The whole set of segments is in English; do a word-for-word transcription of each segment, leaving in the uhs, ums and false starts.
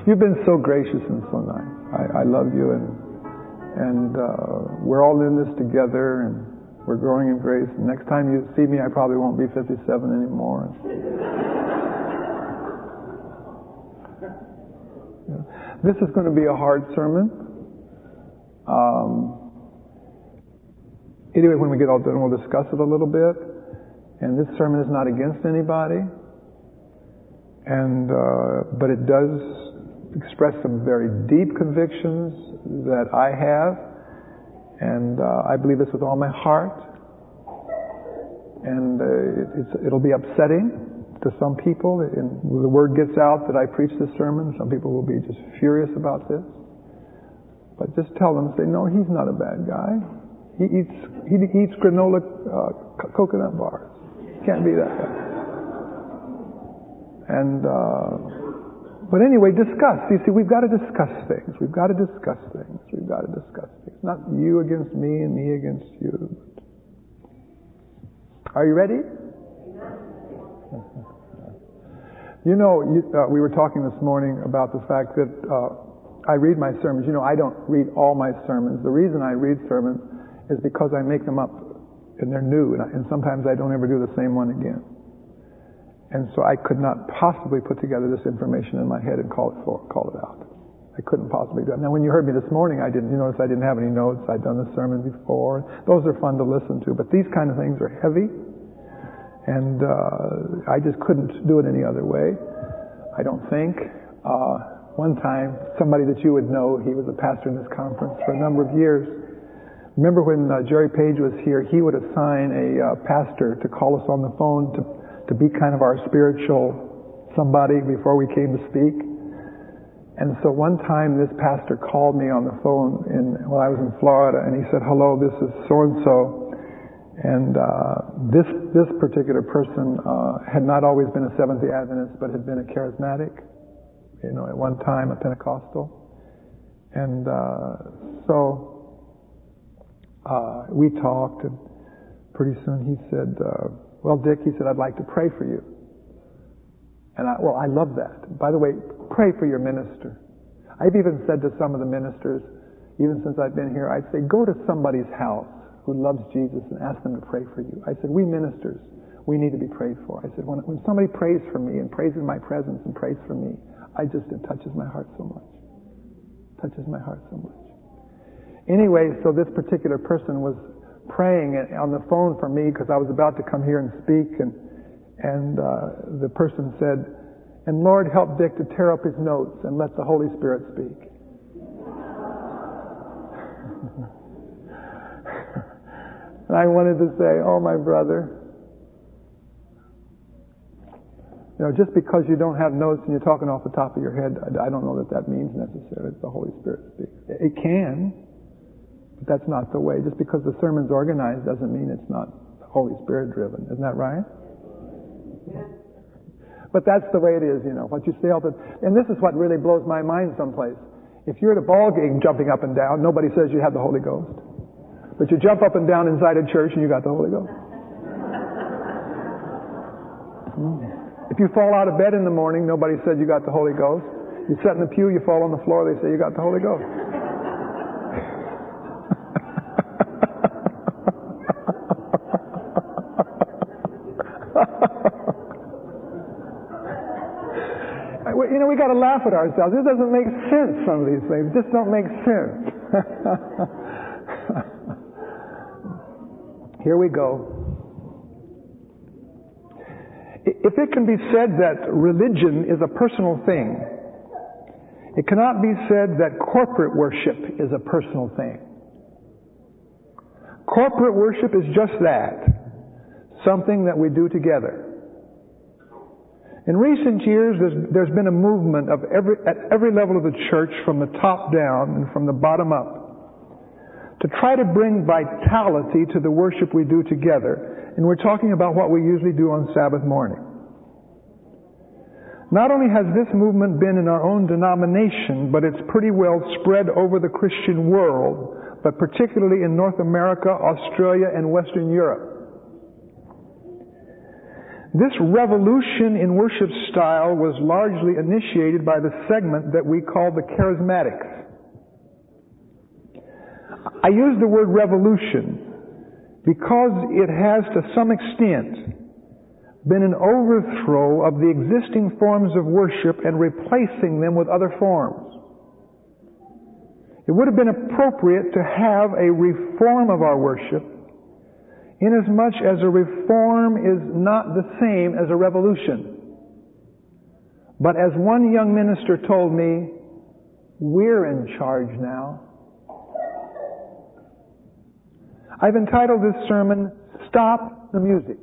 You've been so gracious and so nice. I, I love you, and and uh, we're all in this together, and we're growing in grace. And next time you see me, I probably won't be fifty-seven anymore. This is going to be a hard sermon. Um, anyway, when we get all done, we'll discuss it a little bit. And this sermon is not against anybody, and uh, but it does express some very deep convictions that I have, and uh, I believe this with all my heart. And uh, it, it's, it'll be upsetting to some people. And the word gets out that I preach this sermon. Some people will be just furious about this. But just tell them, say, no, he's not a bad guy. He eats he eats granola uh, co- coconut bars. Can't be that guy. And. Uh, But anyway, discuss. You see, we've got to discuss things. We've got to discuss things. We've got to discuss things. Not you against me and me against you. Are you ready? You know, you, uh, we were talking this morning about the fact that uh, I read my sermons. You know, I don't read all my sermons. The reason I read sermons is because I make them up and they're new, and, I, and sometimes I don't ever do the same one again. And so I could not possibly put together this information in my head and call it for, call it out. I couldn't possibly do it. Now, when you heard me this morning, I didn't. You notice I didn't have any notes. I'd done the sermon before. Those are fun to listen to, but these kind of things are heavy, and uh, I just couldn't do it any other way. I don't think. Uh, one time, somebody that you would know, he was a pastor in this conference for a number of years. Remember when uh, Jerry Page was here? He would assign a uh, pastor to call us on the phone to. to be kind of our spiritual somebody before we came to speak. And so one time this pastor called me on the phone in, while I was in Florida, and he said, hello, this is so-and-so. And uh, this this particular person uh, had not always been a Seventh-day Adventist, but had been a charismatic, you know, at one time a Pentecostal. And uh, so uh, we talked, and pretty soon he said, uh, well, Dick, he said, I'd like to pray for you. And I, well, I love that. By the way, pray for your minister. I've even said to some of the ministers, even since I've been here, I'd say, go to somebody's house who loves Jesus and ask them to pray for you. I said, we ministers, we need to be prayed for. I said, when, when somebody prays for me and prays in my presence and prays for me, I just, it touches my heart so much. Touches my heart so much. Anyway, so this particular person was praying on the phone for me because I was about to come here and speak, and and uh, the person said, and Lord, help Dick to tear up his notes and let the Holy Spirit speak. And I wanted to say, oh, my brother, you know, just because you don't have notes and you're talking off the top of your head, I don't know that that means necessarily that the Holy Spirit speaks. It can. But that's not the way. Just because the sermon's organized doesn't mean it's not Holy Spirit driven. Isn't that right? Yeah. But that's the way it is, you know. What you say all the, and this is what really blows my mind someplace. If you're at a ball game jumping up and down, nobody says you have the Holy Ghost. But you jump up and down inside a church and you got the Holy Ghost. If you fall out of bed in the morning, nobody says you got the Holy Ghost. You sit in the pew, you fall on the floor, they say you got the Holy Ghost. You know, we got to laugh at ourselves. This doesn't make sense, some of these things. Just don't make sense. Here we go. If it can be said that religion is a personal thing, it cannot be said that corporate worship is a personal thing. Corporate worship is just that, something that we do together. In recent years, there's, there's been a movement of every, at every level of the church, from the top down and from the bottom up, to try to bring vitality to the worship we do together. And we're talking about what we usually do on Sabbath morning. Not only has this movement been in our own denomination, but it's pretty well spread over the Christian world, but particularly in North America, Australia, and Western Europe. This revolution in worship style was largely initiated by the segment that we call the Charismatics. I use the word revolution because it has to some extent been an overthrow of the existing forms of worship and replacing them with other forms. It would have been appropriate to have a reform of our worship, inasmuch as a reform is not the same as a revolution. But as one young minister told me, we're in charge now. I've entitled this sermon, Stop the Music.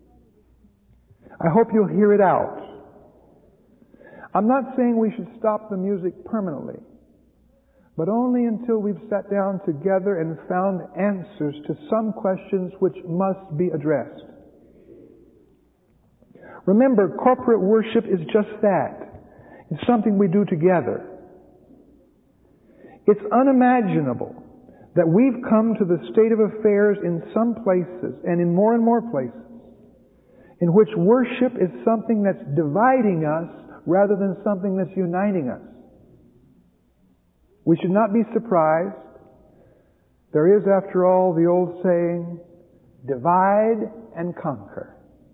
I hope you'll hear it out. I'm not saying we should stop the music permanently, but only until we've sat down together and found answers to some questions which must be addressed. Remember, corporate worship is just that. It's something we do together. It's unimaginable that we've come to the state of affairs in some places, and in more and more places, in which worship is something that's dividing us rather than something that's uniting us. We should not be surprised. There is, after all, the old saying, divide and conquer.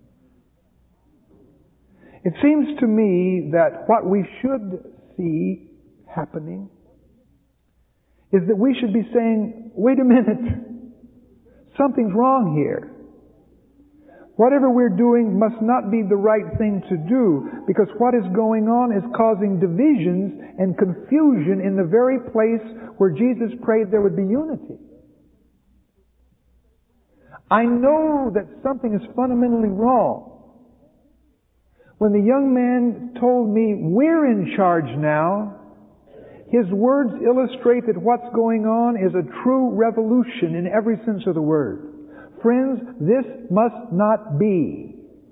It seems to me that what we should see happening is that we should be saying, wait a minute, something's wrong here. Whatever we're doing must not be the right thing to do, because what is going on is causing divisions and confusion in the very place where Jesus prayed there would be unity. I know that something is fundamentally wrong. When the young man told me, we're in charge now, his words illustrate that what's going on is a true revolution in every sense of the word. Friends, this must not be.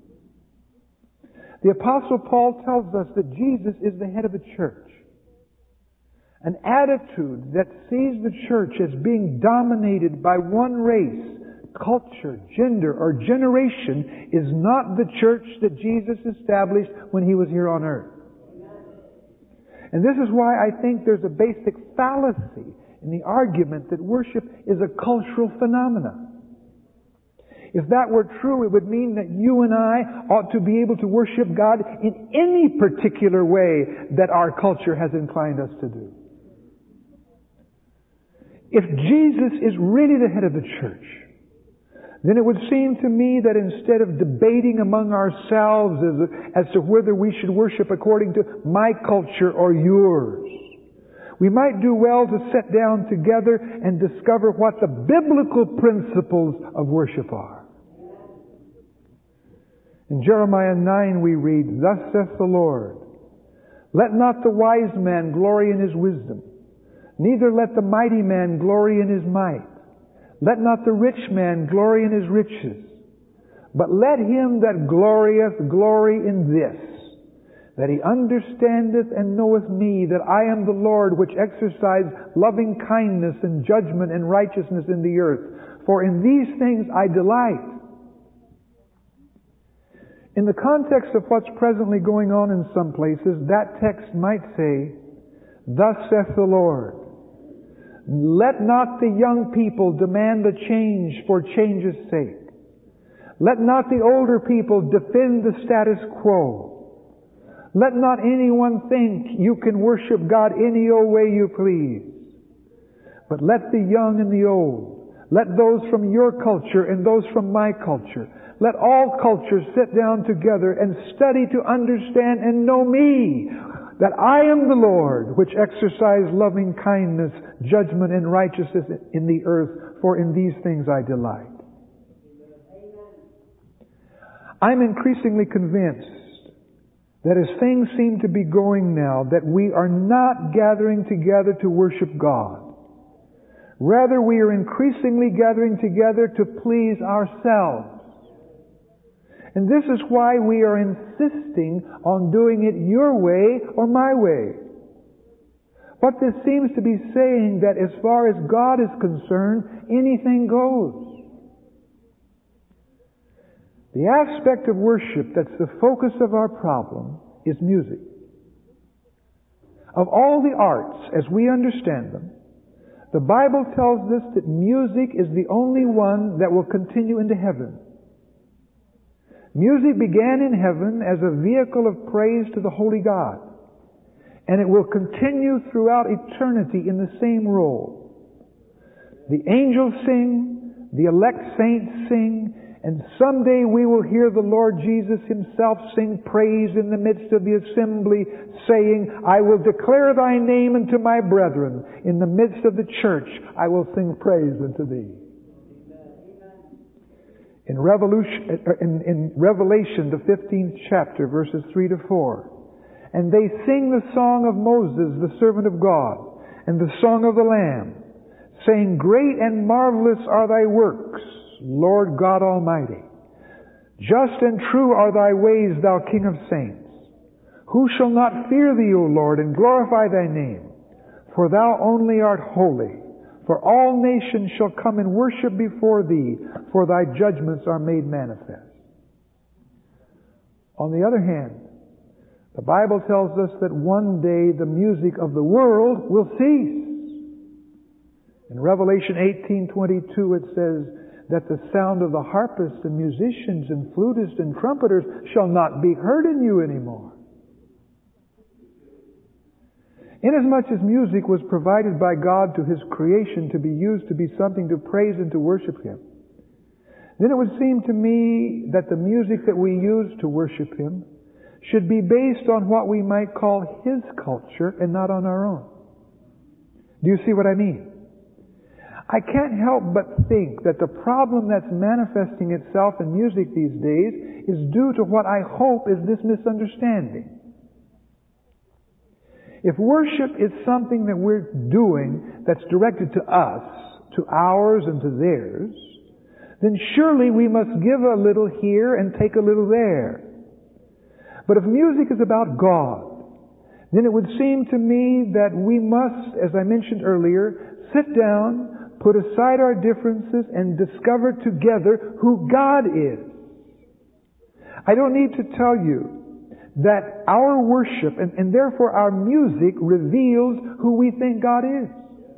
The Apostle Paul tells us that Jesus is the head of the church. An attitude that sees the church as being dominated by one race, culture, gender, or generation is not the church that Jesus established when He was here on earth. And this is why I think there's a basic fallacy in the argument that worship is a cultural phenomenon. If that were true, it would mean that you and I ought to be able to worship God in any particular way that our culture has inclined us to do. If Jesus is really the head of the church, then it would seem to me that instead of debating among ourselves as, as to whether we should worship according to my culture or yours, we might do well to sit down together and discover what the biblical principles of worship are. In Jeremiah nine we read, Thus saith the Lord, Let not the wise man glory in his wisdom, neither let the mighty man glory in his might. Let not the rich man glory in his riches, but let him that glorieth glory in this, that he understandeth and knoweth me, that I am the Lord which exercise loving kindness and judgment and righteousness in the earth. For in these things I delight. In the context of what's presently going on in some places, that text might say, Thus saith the Lord, Let not the young people demand a change for change's sake. Let not the older people defend the status quo. Let not anyone think you can worship God any old way you please. But let the young and the old, let those from your culture and those from my culture, let all cultures sit down together and study to understand and know me, that I am the Lord, which exercise loving kindness, judgment, and righteousness in the earth, for in these things I delight. I'm increasingly convinced that as things seem to be going now, that we are not gathering together to worship God. Rather, we are increasingly gathering together to please ourselves. And this is why we are insisting on doing it your way or my way. What this seems to be saying that as far as God is concerned, anything goes. The aspect of worship that's the focus of our problem is music. Of all the arts, as we understand them, the Bible tells us that music is the only one that will continue into heaven. Music began in heaven as a vehicle of praise to the Holy God, and it will continue throughout eternity in the same role. The angels sing, the elect saints sing, and someday we will hear the Lord Jesus Himself sing praise in the midst of the assembly, saying, I will declare Thy name unto my brethren. In the midst of the church, I will sing praise unto Thee. In Revolution, in, in Revelation, the fifteenth chapter, verses three to four, and they sing the song of Moses, the servant of God, and the song of the Lamb, saying, Great and marvelous are Thy works, Lord God Almighty. Just and true are Thy ways, Thou King of saints. Who shall not fear Thee, O Lord, and glorify Thy name? For Thou only art holy. For all nations shall come and worship before Thee, for Thy judgments are made manifest. On the other hand, the Bible tells us that one day the music of the world will cease. In Revelation eighteen twenty-two it says that the sound of the harpists and musicians and flutists and trumpeters shall not be heard in you anymore. Inasmuch as music was provided by God to His creation to be used to be something to praise and to worship Him, then it would seem to me that the music that we use to worship Him should be based on what we might call His culture and not on our own. Do you see what I mean? I can't help but think that the problem that's manifesting itself in music these days is due to what I hope is this misunderstanding. If worship is something that we're doing that's directed to us, to ours and to theirs, then surely we must give a little here and take a little there. But if music is about God, then it would seem to me that we must, as I mentioned earlier, sit down, put aside our differences, and discover together who God is. I don't need to tell you that our worship and, and therefore our music reveals who we think God is.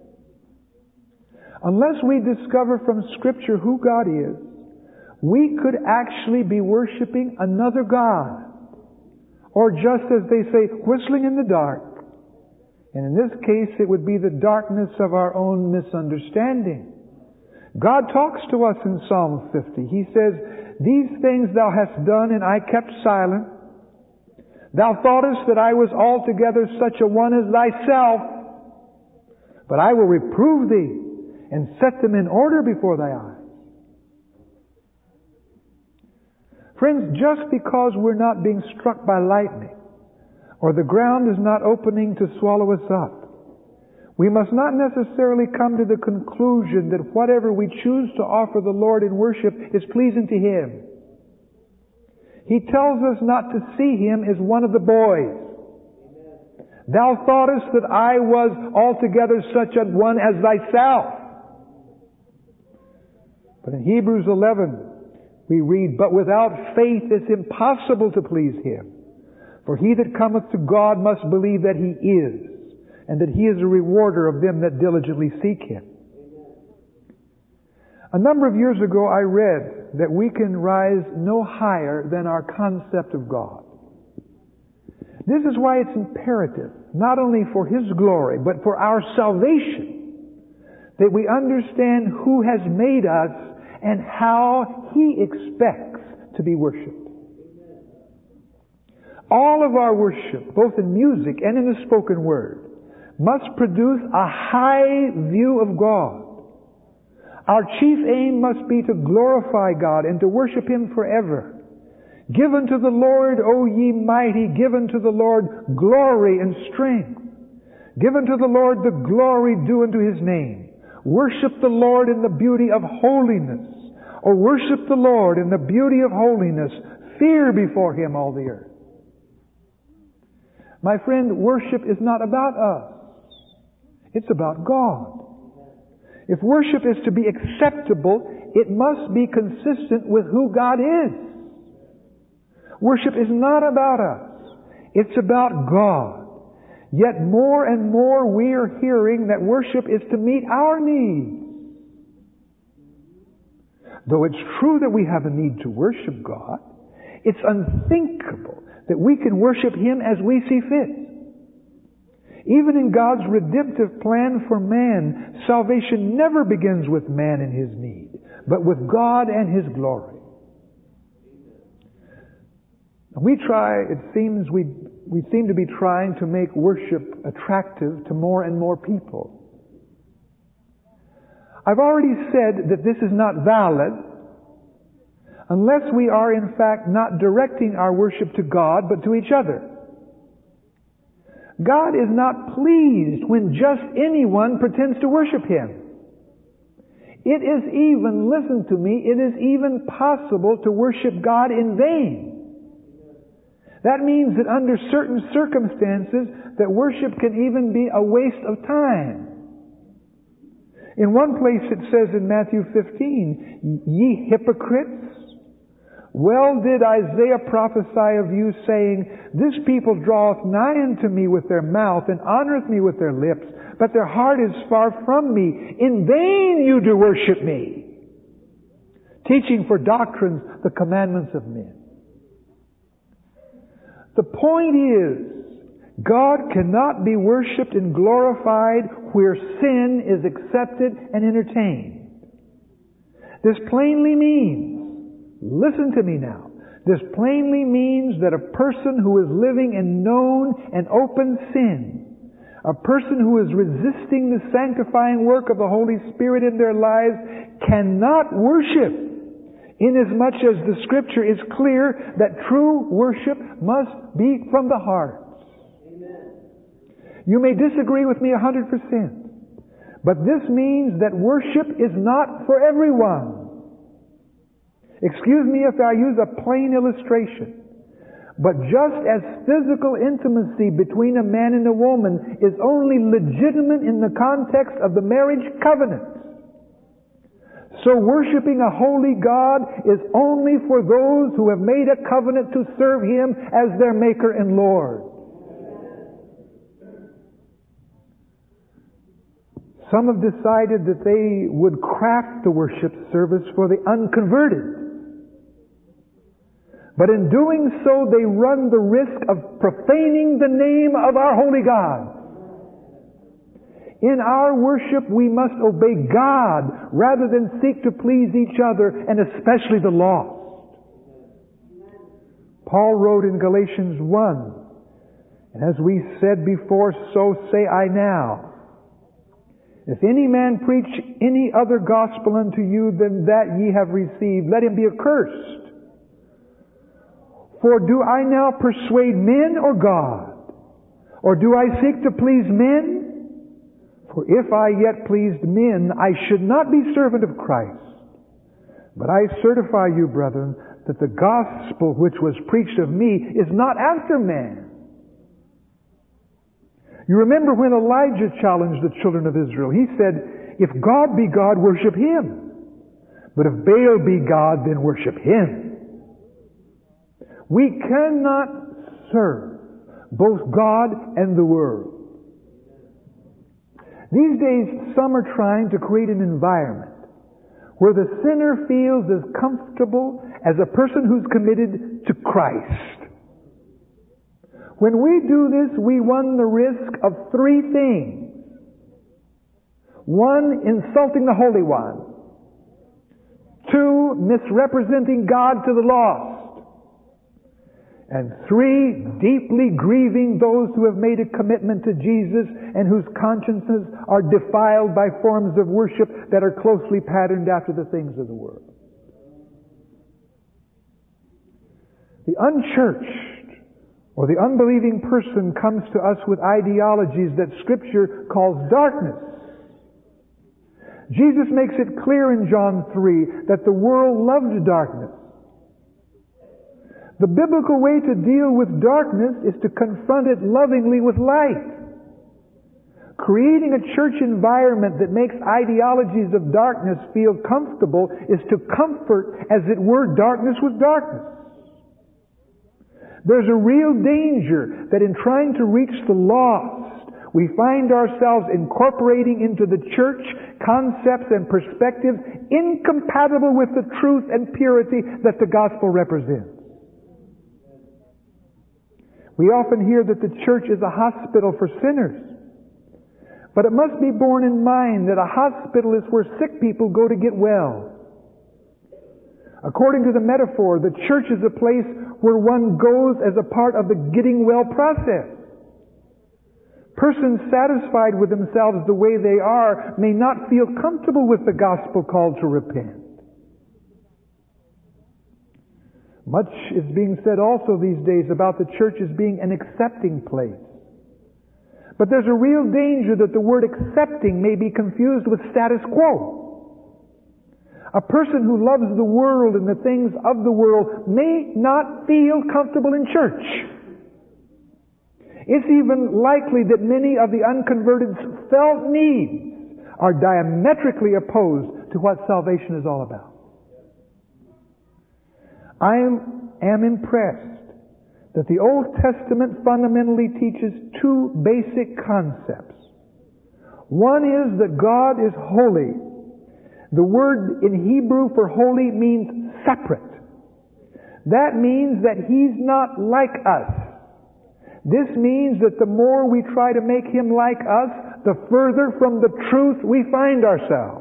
Unless we discover from Scripture who God is, we could actually be worshiping another God. Or just as they say, whistling in the dark. And in this case, it would be the darkness of our own misunderstanding. God talks to us in Psalm fifty. He says, These things thou hast done, and I kept silent. Thou thoughtest that I was altogether such a one as thyself. But I will reprove thee, and set them in order before thy eyes. Friends, just because we're not being struck by lightning, or the ground is not opening to swallow us up, we must not necessarily come to the conclusion that whatever we choose to offer the Lord in worship is pleasing to Him. He tells us not to see Him as one of the boys. Thou thoughtest that I was altogether such a one as thyself. But in Hebrews eleven, we read, But without faith it's impossible to please Him. For he that cometh to God must believe that He is, and that He is a rewarder of them that diligently seek Him. A number of years ago I read that we can rise no higher than our concept of God. This is why it's imperative, not only for His glory, but for our salvation, that we understand who has made us and how He expects to be worshipped. All of our worship, both in music and in the spoken word, must produce a high view of God. Our chief aim must be to glorify God and to worship Him forever. Give unto the Lord, O ye mighty, give unto the Lord glory and strength. Give unto the Lord the glory due unto His name. Worship the Lord in the beauty of holiness. Or worship the Lord in the beauty of holiness. Fear before Him all the earth. My friend, worship is not about us. It's about God. If worship is to be acceptable, it must be consistent with who God is. Worship is not about us. It's about God. Yet more and more we are hearing that worship is to meet our needs. Though it's true that we have a need to worship God, it's unthinkable that we can worship Him as we see fit. Even in God's redemptive plan for man, salvation never begins with man and his need, but with God and His glory. We try, it seems we, we seem to be trying to make worship attractive to more and more people. I've already said that this is not valid unless we are in fact not directing our worship to God but to each other. God is not pleased when just anyone pretends to worship Him. It is even, listen to me, it is even possible to worship God in vain. That means that under certain circumstances that worship can even be a waste of time. In one place it says in Matthew fifteen, "Ye hypocrites, well did Isaiah prophesy of you, saying, This people draweth nigh unto me with their mouth, and honoreth me with their lips, but their heart is far from me. In vain you do worship me, teaching for doctrines the commandments of men." The point is, God cannot be worshipped and glorified where sin is accepted and entertained. This plainly means, listen to me now, this plainly means that a person who is living in known and open sin, a person who is resisting the sanctifying work of the Holy Spirit in their lives, cannot worship, inasmuch as the Scripture is clear that true worship must be from the heart. You may disagree with me a hundred percent, but this means that worship is not for everyone. Excuse me if I use a plain illustration, but just as physical intimacy between a man and a woman is only legitimate in the context of the marriage covenant, so worshiping a holy God is only for those who have made a covenant to serve Him as their Maker and Lord. Some have decided that they would craft the worship service for the unconverted. But in doing so, they run the risk of profaning the name of our holy God. In our worship, we must obey God rather than seek to please each other, and especially the lost. Paul wrote in Galatians one, "And as we said before, so say I now. If any man preach any other gospel unto you than that ye have received, let him be accursed. For do I now persuade men or God? Or do I seek to please men? For if I yet pleased men, I should not be servant of Christ. But I certify you, brethren, that the gospel which was preached of me is not after man." You remember when Elijah challenged the children of Israel. He said, "If God be God, worship Him. But if Baal be God, then worship him." We cannot serve both God and the world. These days, some are trying to create an environment where the sinner feels as comfortable as a person who's committed to Christ. When we do this, we run the risk of three things. One, insulting the Holy One. Two, misrepresenting God to the lost. And three, deeply grieving those who have made a commitment to Jesus and whose consciences are defiled by forms of worship that are closely patterned after the things of the world. The unchurched or the unbelieving person comes to us with ideologies that Scripture calls darkness. Jesus makes it clear in John three that the world loved darkness. The biblical way to deal with darkness is to confront it lovingly with light. Creating a church environment that makes ideologies of darkness feel comfortable is to comfort, as it were, darkness with darkness. There's a real danger that in trying to reach the lost, we find ourselves incorporating into the church concepts and perspectives incompatible with the truth and purity that the gospel represents. We often hear that the church is a hospital for sinners. But it must be borne in mind that a hospital is where sick people go to get well. According to the metaphor, the church is a place where one goes as a part of the getting well process. Persons satisfied with themselves the way they are may not feel comfortable with the gospel call to repent. Much is being said also these days about the church as being an accepting place. But there's a real danger that the word accepting may be confused with status quo. A person who loves the world and the things of the world may not feel comfortable in church. It's even likely that many of the unconverted's felt needs are diametrically opposed to what salvation is all about. I am, am impressed that the Old Testament fundamentally teaches two basic concepts. One is that God is holy. The word in Hebrew for holy means separate. That means that He's not like us. This means that the more we try to make Him like us, the further from the truth we find ourselves.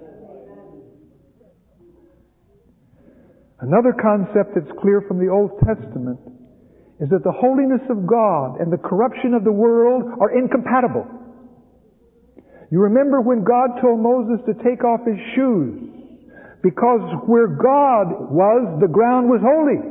Another concept that's clear from the Old Testament is that the holiness of God and the corruption of the world are incompatible. You remember when God told Moses to take off his shoes, because where God was, the ground was holy.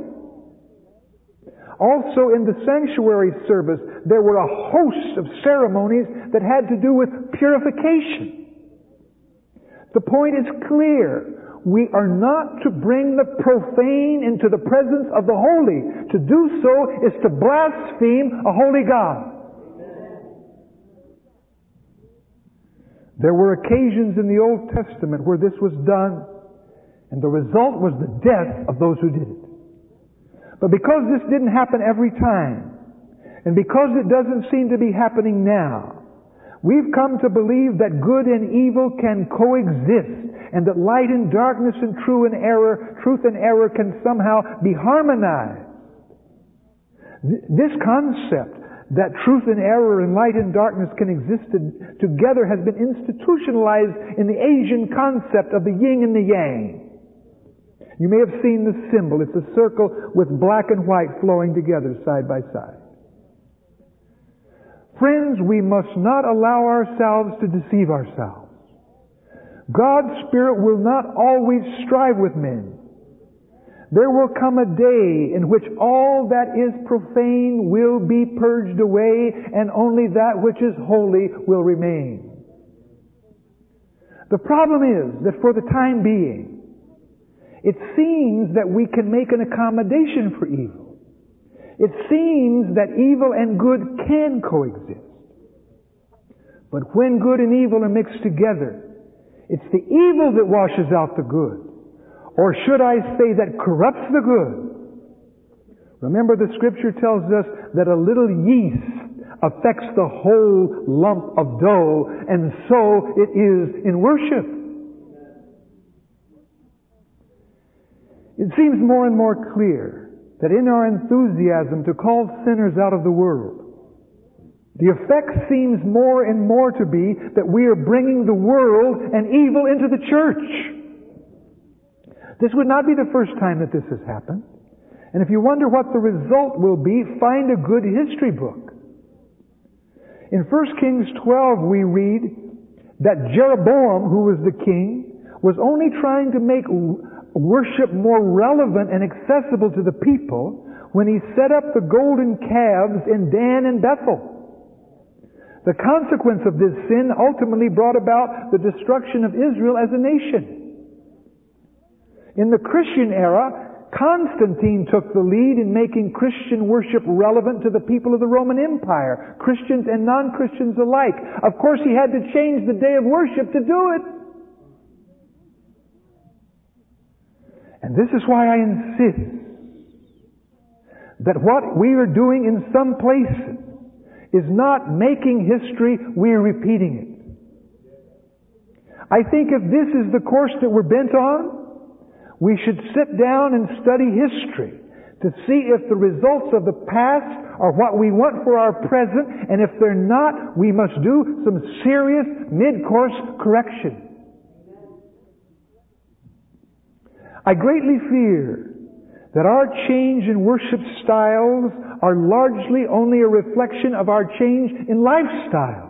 Also in the sanctuary service, there were a host of ceremonies that had to do with purification. The point is clear. We are not to bring the profane into the presence of the holy. To do so is to blaspheme a holy God. There were occasions in the Old Testament where this was done, and the result was the death of those who did it. But because this didn't happen every time, and because it doesn't seem to be happening now, we've come to believe that good and evil can coexist, and that light and darkness and true and error, truth and error can somehow be harmonized. This concept that truth and error and light and darkness can exist together has been institutionalized in the Asian concept of the yin and the yang. You may have seen the symbol. It's a circle with black and white flowing together side by side. Friends, we must not allow ourselves to deceive ourselves. God's Spirit will not always strive with men. There will come a day in which all that is profane will be purged away, and only that which is holy will remain. The problem is that for the time being, it seems that we can make an accommodation for evil. It seems that evil and good can coexist. But when good and evil are mixed together, it's the evil that washes out the good. Or should I say that corrupts the good? Remember, the Scripture tells us that a little yeast affects the whole lump of dough, and so it is in worship. It seems more and more clear that in our enthusiasm to call sinners out of the world, the effect seems more and more to be that we are bringing the world and evil into the church. This would not be the first time that this has happened. And if you wonder what the result will be, find a good history book. In First Kings twelve we read that Jeroboam, who was the king, was only trying to make worship more relevant and accessible to the people when he set up the golden calves in Dan and Bethel. The consequence of this sin ultimately brought about the destruction of Israel as a nation. In the Christian era, Constantine took the lead in making Christian worship relevant to the people of the Roman Empire, Christians and non-Christians alike. Of course, he had to change the day of worship to do it. And this is why I insist that what we are doing in some places is not making history, we're repeating it. I think if this is the course that we're bent on, we should sit down and study history to see if the results of the past are what we want for our present, and if they're not, we must do some serious mid-course correction. I greatly fear that our change in worship styles are largely only a reflection of our change in lifestyle.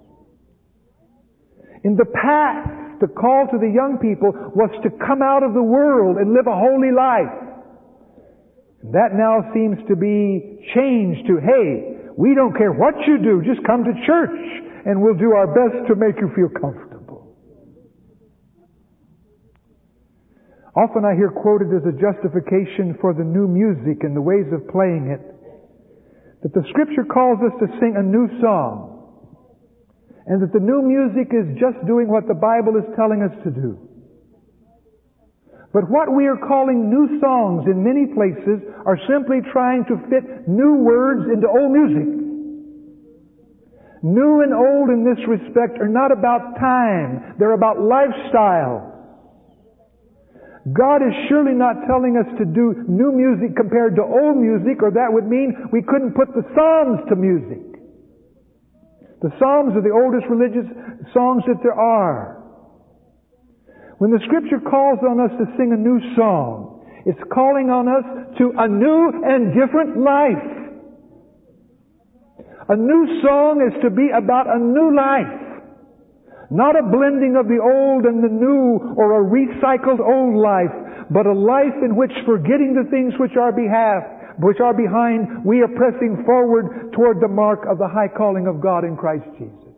In the past, the call to the young people was to come out of the world and live a holy life. That now seems to be changed to, hey, we don't care what you do, just come to church and we'll do our best to make you feel comfortable. Often I hear quoted as a justification for the new music and the ways of playing it, that the Scripture calls us to sing a new song, and that the new music is just doing what the Bible is telling us to do. But what we are calling new songs in many places are simply trying to fit new words into old music. New and old in this respect are not about time, they're about lifestyle. God is surely not telling us to do new music compared to old music, or that would mean we couldn't put the Psalms to music. The Psalms are the oldest religious songs that there are. When the Scripture calls on us to sing a new song, it's calling on us to a new and different life. A new song is to be about a new life. Not a blending of the old and the new, or a recycled old life, but a life in which, forgetting the things which are behalf, which are behind, we are pressing forward toward the mark of the high calling of God in Christ Jesus.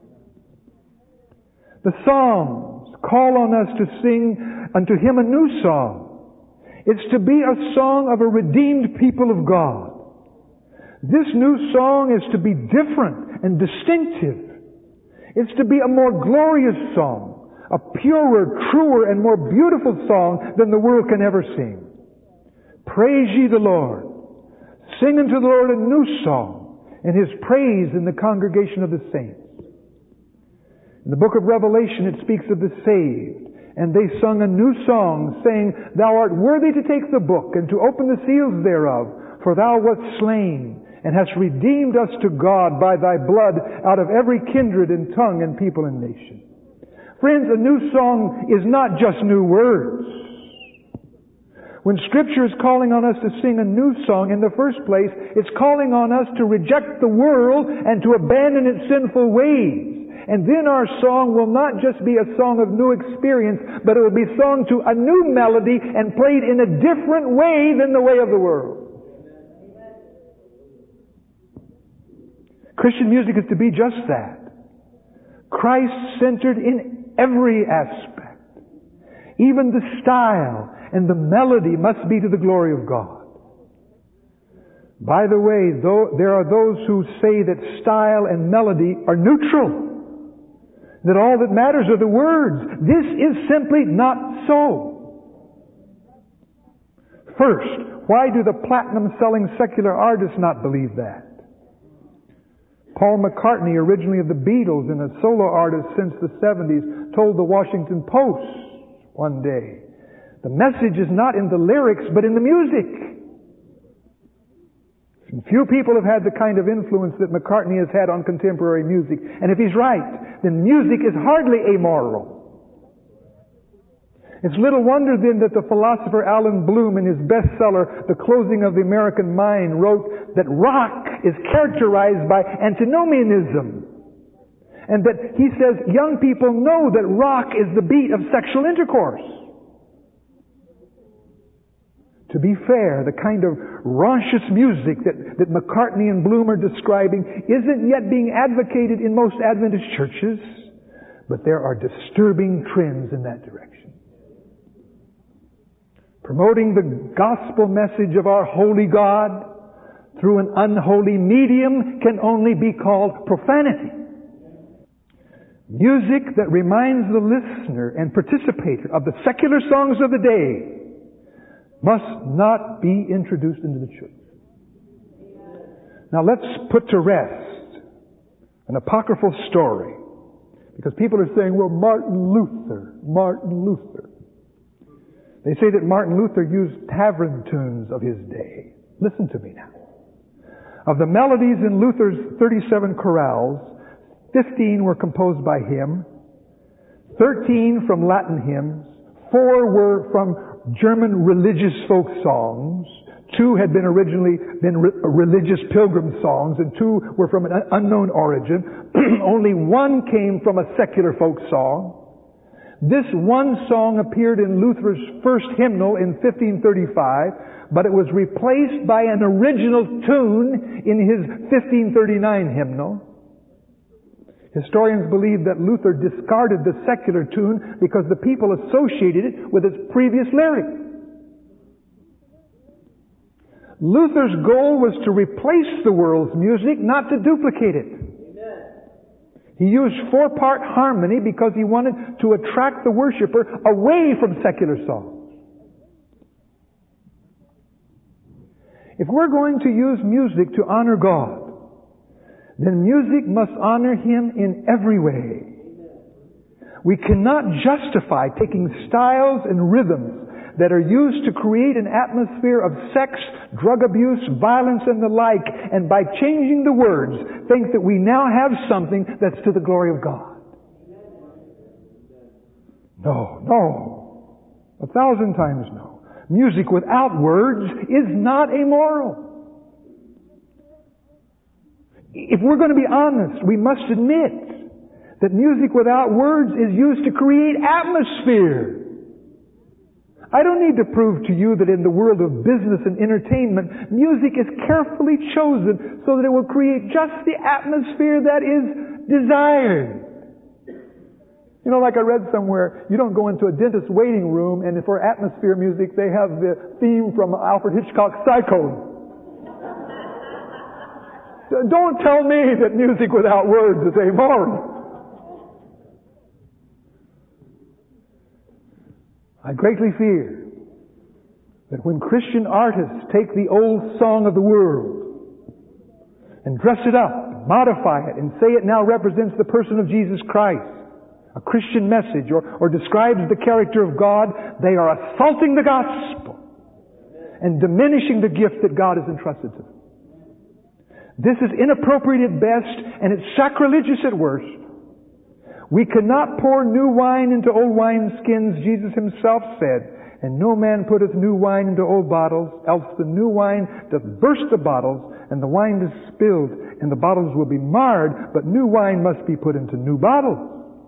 The Psalms call on us to sing unto Him a new song. It's to be a song of a redeemed people of God. This new song is to be different and distinctive. It's to be a more glorious song, a purer, truer, and more beautiful song than the world can ever sing. Praise ye the Lord. Sing unto the Lord a new song, and His praise in the congregation of the saints. In the book of Revelation it speaks of the saved, and they sung a new song, saying, Thou art worthy to take the book, and to open the seals thereof, for Thou wast slain, and hast redeemed us to God by Thy blood out of every kindred and tongue and people and nation. Friends, a new song is not just new words. When Scripture is calling on us to sing a new song, in the first place, it's calling on us to reject the world and to abandon its sinful ways. And then our song will not just be a song of new experience, but it will be sung to a new melody and played in a different way than the way of the world. Christian music is to be just that. Christ-centered in every aspect. Even the style and the melody must be to the glory of God. By the way, though, there are those who say that style and melody are neutral, that all that matters are the words. This is simply not so. First, why do the platinum-selling secular artists not believe that? Paul McCartney, originally of the Beatles and a solo artist since the seventies, told the Washington Post one day, the message is not in the lyrics, but in the music. And few people have had the kind of influence that McCartney has had on contemporary music. And if he's right, then music is hardly amoral. It's little wonder then that the philosopher Alan Bloom in his bestseller, The Closing of the American Mind, wrote that rock is characterized by antinomianism. And that he says young people know that rock is the beat of sexual intercourse. To be fair, the kind of raunchous music that, that McCartney and Bloom are describing isn't yet being advocated in most Adventist churches, but there are disturbing trends in that direction. Promoting the gospel message of our holy God through an unholy medium can only be called profanity. Music that reminds the listener and participator of the secular songs of the day must not be introduced into the church. Now let's put to rest an apocryphal story. Because people are saying, well, Martin Luther, Martin Luther. They say that Martin Luther used tavern tunes of his day. Listen to me now. Of the melodies in Luther's thirty-seven chorales, fifteen were composed by him, thirteen from Latin hymns, four were from German religious folk songs, two had been originally been re- religious pilgrim songs, and two were from an unknown origin. Only one came from a secular folk song. This one song appeared in Luther's first hymnal in fifteen thirty-five, but it was replaced by an original tune in his fifteen thirty-nine hymnal. Historians believe that Luther discarded the secular tune because the people associated it with its previous lyrics. Luther's goal was to replace the world's music, not to duplicate it. He used four-part harmony because he wanted to attract the worshiper away from secular songs. If we're going to use music to honor God, then music must honor Him in every way. We cannot justify taking styles and rhythms that are used to create an atmosphere of sex, drug abuse, violence, and the like, and by changing the words, think that we now have something that's to the glory of God. No, no. A thousand times no. Music without words is not amoral. If we're going to be honest, we must admit that music without words is used to create atmosphere. I don't need to prove to you that in the world of business and entertainment, music is carefully chosen so that it will create just the atmosphere that is desired. You know, like I read somewhere, you don't go into a dentist's waiting room and for atmosphere music they have the theme from Alfred Hitchcock's Psycho. Don't tell me that music without words is amoral. I greatly fear that when Christian artists take the old song of the world and dress it up, modify it, and say it now represents the person of Jesus Christ, a Christian message, or, or describes the character of God, they are assaulting the gospel and diminishing the gift that God has entrusted to them. This is inappropriate at best, and it's sacrilegious at worst. We cannot pour new wine into old wineskins, Jesus Himself said, and no man putteth new wine into old bottles, else the new wine doth burst the bottles, and the wine is spilled, and the bottles will be marred, but new wine must be put into new bottles.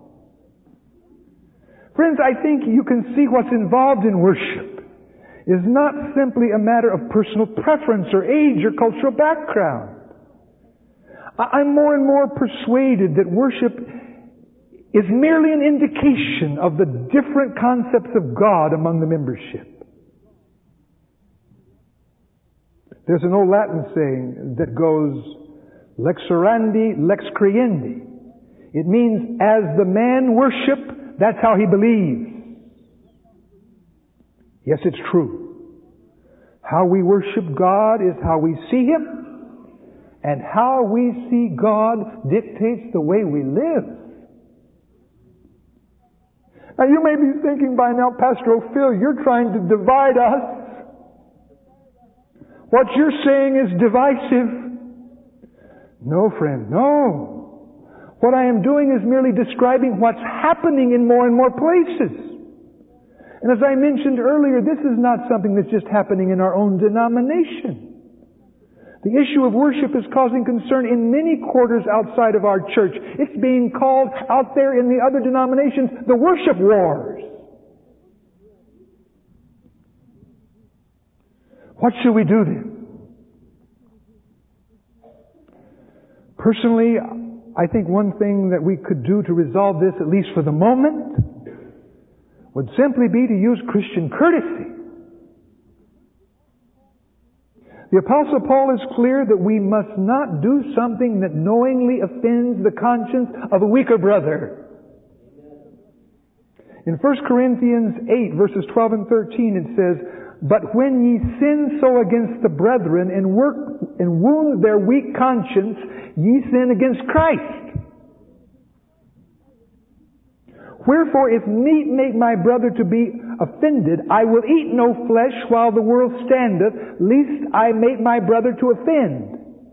Friends, I think you can see what's involved in worship is not simply a matter of personal preference or age or cultural background. I'm more and more persuaded that worship is merely an indication of the different concepts of God among the membership. There's an old Latin saying that goes, lex orandi, lex credendi. It means, as the man worship, that's how he believes. Yes, it's true. How we worship God is how we see Him, and how we see God dictates the way we live. Now you may be thinking by now, Pastor O'Phil, you're trying to divide us. What you're saying is divisive. No, friend, no. What I am doing is merely describing what's happening in more and more places. And as I mentioned earlier, this is not something that's just happening in our own denomination. The issue of worship is causing concern in many quarters outside of our church. It's being called out there in the other denominations the worship wars. What should we do then? Personally, I think one thing that we could do to resolve this, at least for the moment, would simply be to use Christian courtesy. The Apostle Paul is clear that we must not do something that knowingly offends the conscience of a weaker brother. In First Corinthians eight, verses twelve and thirteen, it says, But when ye sin so against the brethren and work and wound their weak conscience, ye sin against Christ. Wherefore, if meat make my brother to be offended, I will eat no flesh while the world standeth, lest I make my brother to offend.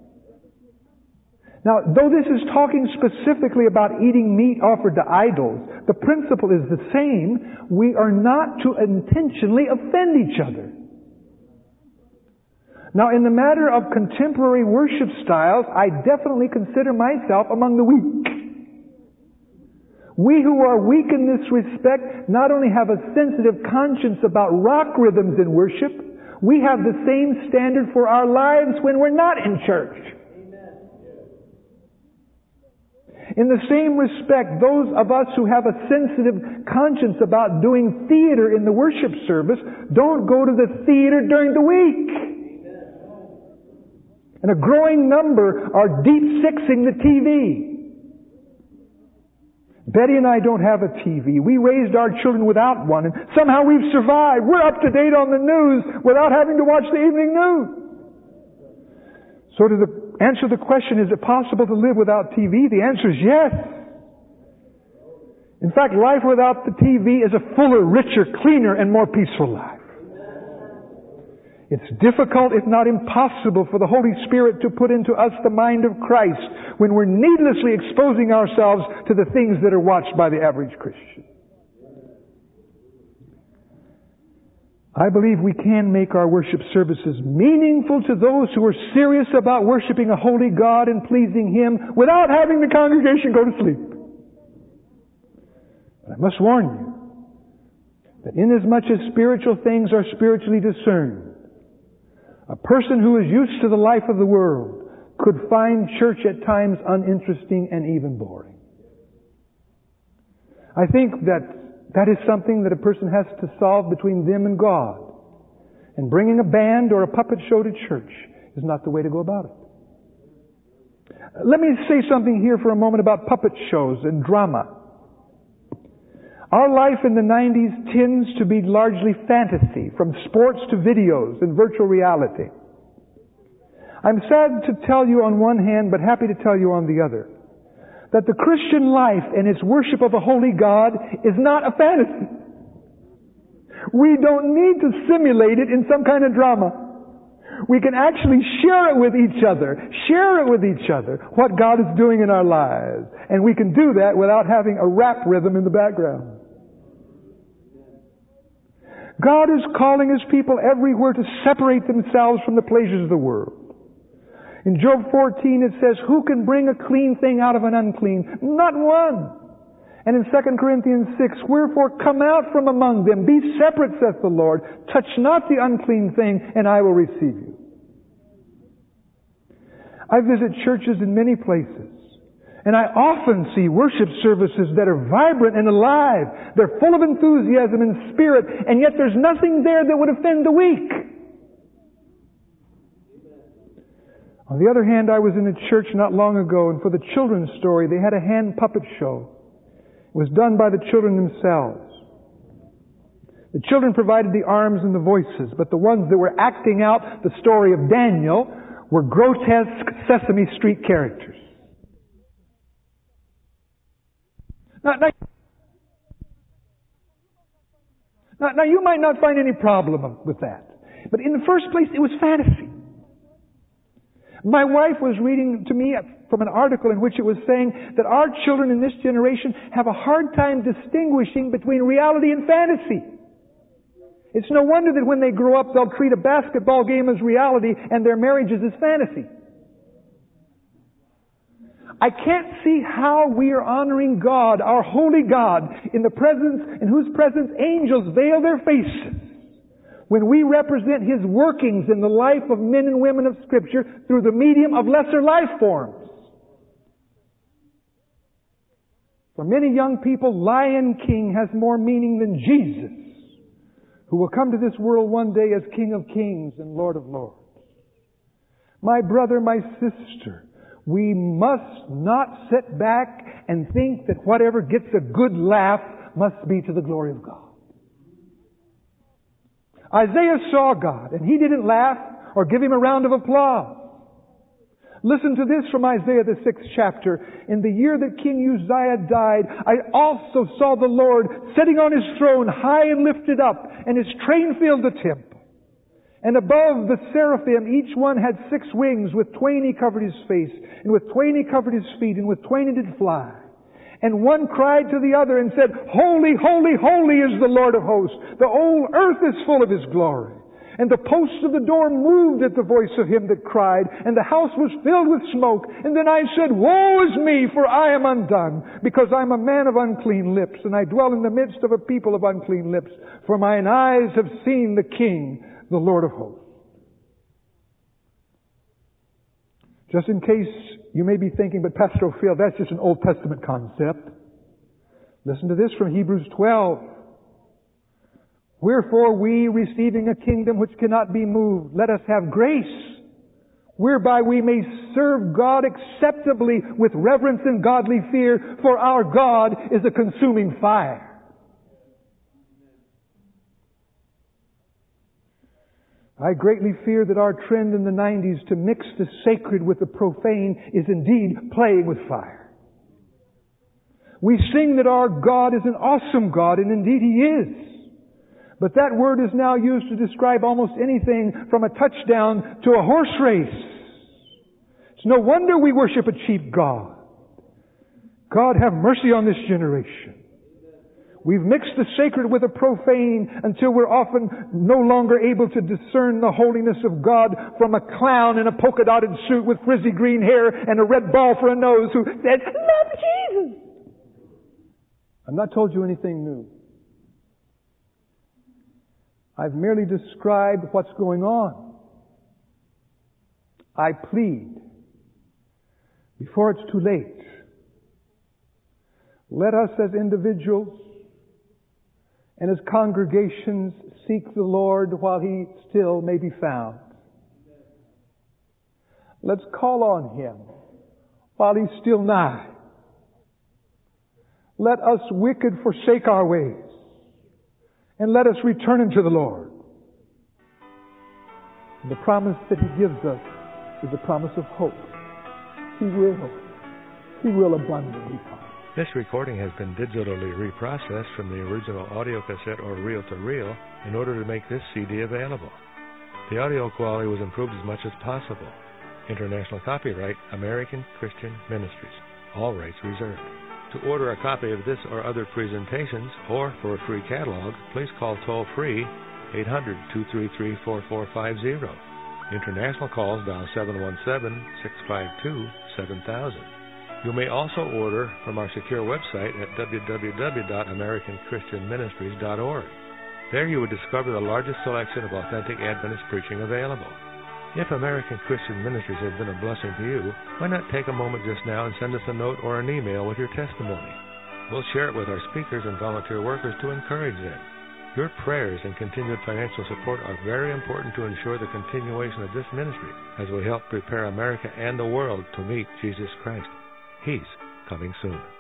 Now, though this is talking specifically about eating meat offered to idols, the principle is the same. We are not to intentionally offend each other. Now, in the matter of contemporary worship styles, I definitely consider myself among the weak. We who are weak in this respect not only have a sensitive conscience about rock rhythms in worship, we have the same standard for our lives when we're not in church. In the same respect, those of us who have a sensitive conscience about doing theater in the worship service don't go to the theater during the week. And a growing number are deep-sixing the T V. Betty and I don't have a T V. We raised our children without one, and somehow we've survived. We're up to date on the news without having to watch the evening news. So to the, answer the question, is it possible to live without T V? The answer is yes. In fact, life without the T V is a fuller, richer, cleaner, and more peaceful life. It's difficult, if not impossible, for the Holy Spirit to put into us the mind of Christ when we're needlessly exposing ourselves to the things that are watched by the average Christian. I believe we can make our worship services meaningful to those who are serious about worshiping a holy God and pleasing Him without having the congregation go to sleep. But I must warn you that inasmuch as spiritual things are spiritually discerned, a person who is used to the life of the world could find church at times uninteresting and even boring. I think that that is something that a person has to solve between them and God. And bringing a band or a puppet show to church is not the way to go about it. Let me say something here for a moment about puppet shows and drama. Our life in the nineties tends to be largely fantasy, from sports to videos and virtual reality. I'm sad to tell you on one hand, but happy to tell you on the other, that the Christian life and its worship of a holy God is not a fantasy. We don't need to simulate it in some kind of drama. We can actually share it with each other, share it with each other, what God is doing in our lives. And we can do that without having a rap rhythm in the background. God is calling His people everywhere to separate themselves from the pleasures of the world. In Job fourteen it says, who can bring a clean thing out of an unclean? Not one. And in Second Corinthians six, wherefore come out from among them, be separate, saith the Lord, touch not the unclean thing, and I will receive you. I visit churches in many places, and I often see worship services that are vibrant and alive. They're full of enthusiasm and spirit, and yet there's nothing there that would offend the weak. On the other hand, I was in a church not long ago, and for the children's story, they had a hand puppet show. It was done by the children themselves. The children provided the arms and the voices, but the ones that were acting out the story of Daniel were grotesque Sesame Street characters. Now, now, now, now you might not find any problem with that. But in the first place, it was fantasy. My wife was reading to me from an article in which it was saying that our children in this generation have a hard time distinguishing between reality and fantasy. It's no wonder that when they grow up, they'll treat a basketball game as reality and their marriages as fantasy. I can't see how we are honoring God, our holy God, in the presence, in whose presence angels veil their faces, when we represent His workings in the life of men and women of Scripture through the medium of lesser life forms. For many young people, Lion King has more meaning than Jesus, who will come to this world one day as King of Kings and Lord of Lords. My brother, my sister, we must not sit back and think that whatever gets a good laugh must be to the glory of God. Isaiah saw God, and he didn't laugh or give him a round of applause. Listen to this from Isaiah, the sixth chapter. In the year that King Uzziah died, I also saw the Lord sitting on His throne, high and lifted up, and His train filled the temple. And above the seraphim, each one had six wings. With twain He covered His face, and with twain He covered His feet, and with twain He did fly. And one cried to the other and said, Holy, holy, holy is the Lord of hosts. The whole earth is full of His glory. And the posts of the door moved at the voice of him that cried, and the house was filled with smoke. And then I said, Woe is me, for I am undone, because I am a man of unclean lips, and I dwell in the midst of a people of unclean lips. For mine eyes have seen the King, the Lord of hosts. Just in case you may be thinking, but Pastor O'Phil, that's just an Old Testament concept. Listen to this from Hebrews twelve. Wherefore we, receiving a kingdom which cannot be moved, let us have grace, whereby we may serve God acceptably with reverence and godly fear, for our God is a consuming fire. I greatly fear that our trend in the nineties to mix the sacred with the profane is indeed playing with fire. We sing that our God is an awesome God, and indeed He is. But that word is now used to describe almost anything from a touchdown to a horse race. It's no wonder we worship a cheap God. God have mercy on this generation. We've mixed the sacred with the profane until we're often no longer able to discern the holiness of God from a clown in a polka-dotted suit with frizzy green hair and a red ball for a nose who said, Love Jesus! I've not told you anything new. I've merely described what's going on. I plead, before it's too late, let us as individuals and as congregations seek the Lord while He still may be found. Let's call on Him while He's still nigh. Let us wicked forsake our ways, and let us return unto the Lord. And the promise that He gives us is a promise of hope. He will. He will abundantly come. This recording has been digitally reprocessed from the original audio cassette or reel-to-reel in order to make this C D available. The audio quality was improved as much as possible. International copyright, American Christian Ministries. All rights reserved. To order a copy of this or other presentations, or for a free catalog, please call toll-free eight hundred, two three three, four four five zero. International calls dial seven one seven, six five two, seven thousand. You may also order from our secure website at w w w dot american christian ministries dot org. There you would discover the largest selection of authentic Adventist preaching available. If American Christian Ministries has been a blessing to you, why not take a moment just now and send us a note or an email with your testimony? We'll share it with our speakers and volunteer workers to encourage them. Your prayers and continued financial support are very important to ensure the continuation of this ministry as we help prepare America and the world to meet Jesus Christ. He's coming soon.